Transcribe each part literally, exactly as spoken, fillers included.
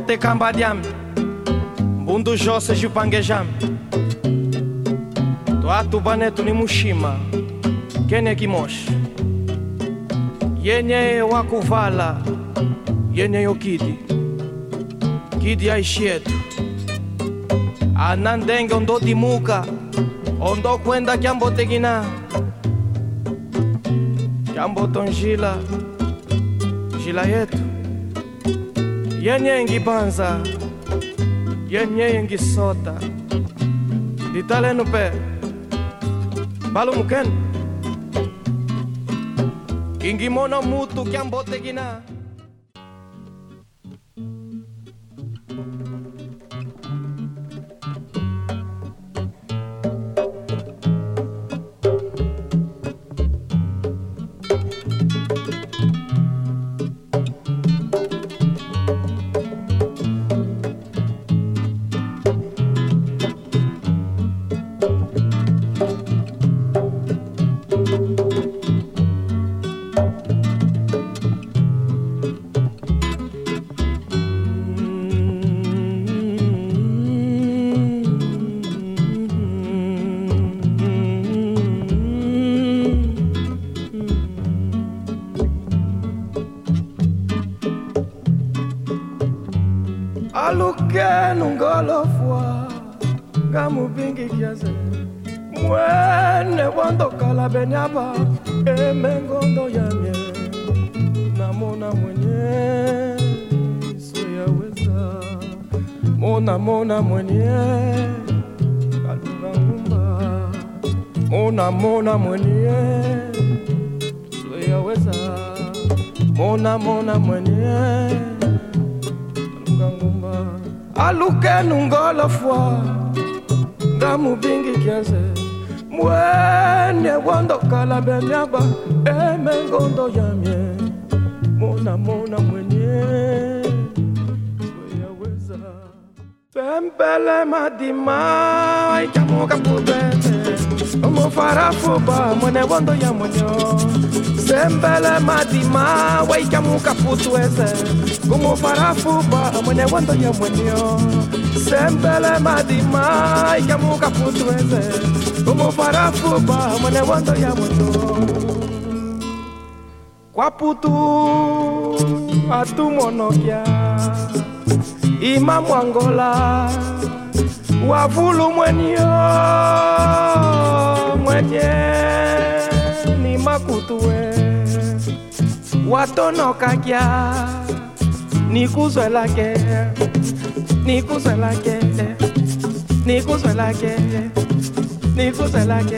te cambadiam, bundu jose jupangejam. Toatu banetu ni mushima, kene kimosh. Yenye wakuvala, yenye yokidi. Kidi aishietu. Anandenge ondo dimuka, ondo kwenda kiambo tegina. Kiambo tonjila, jila yetu. Yenye ngibanza, yenye ngisota. Ditalenu pe, balu muken. Ingimono mutu kiambo tegina. Alukenu ngolofwa Gamu bingi kiaze Mwene wando kalabenyaba Emengondo yamye Namona mwenye Soya weza Mona mona mwenye Kalunga ngumba Mona mona mwenye Soya weza Mona mona mwenye Alukenu ngolofwa Gamu bingi kiaze Mwene wando kalabenyaba Emengondo yamye Mona mona mwenye Soya weza Pempele madima Ikamuka pubete Omo farafuba Mwene wando ya mwenyo Sembele madima Waikamuka putueze Como farafuba Mwene wando ya mwenyo Sembele madima Ikamuka putueze Como farafuba Mwene wando ya mwenyo Kwa putu Atumonokia Ima mwangola Wavulu mwenyo Mwenye Ni makutue Watonoka kia Nikuzwe lake Nikuzwe lake Nikuzwe lake Nikuzwe lake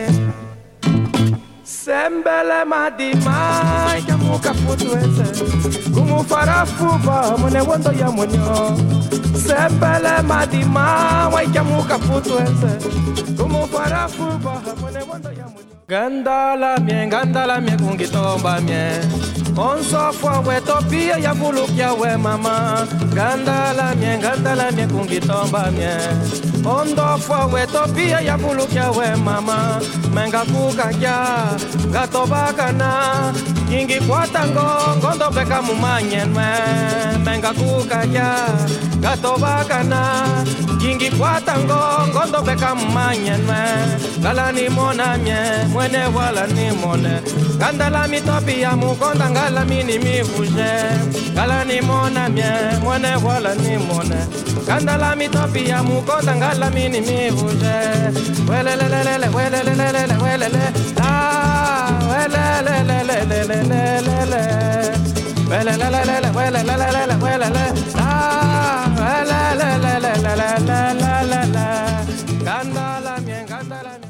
Sembele madima Ikamuka putueze Kumu farafuba Mwene wando ya mwenyo Sembele madima Ikamuka putueze Kumu farafuba Mwene wando ya mwenyo Gandala mie, gandala mie kungitomba mie Onso fwa we topia ya bulukia we mama Gandala mie, gandala mie kungitomba mie Ondo fwa we topia ya bulukia we mama Menga kukakia, gato bakana Kingi kwa tango, gondo beka mumanyenwe Menga kukakia, gato bakana Kingi kwa tango, gondo beka mumanyenwe Gala ni mona mie, mwene wala ni mone Gandala mi topia mukonda ngala mini mi fuje Gala ni mona mie, mwene wala ni mone Gandala mi topia mukonda ngala mini mi fuje Welelelelele, welelelelele, welele Ah, welelelelelelelelele Welelelelele, welelelelele, welele Ah, welelelelelelelelele Gandala mie, gandala mie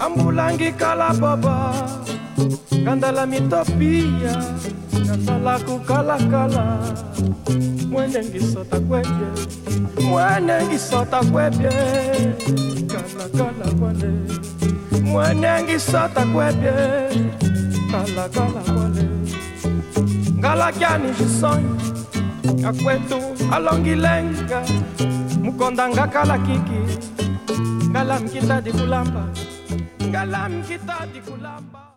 ambulangi kala baba Gandala mitopia Gandala kukala kala Mwene ngisota kwebye Mwene ngisota kwebye Kala kala kwale Mwene ngisota kwebye Kala kala kwale Ngala kyani jisonyi Akwetu alongilenga Mukondanga kala kiki Ngala mkita di kulamba Ngala mkita di kulamba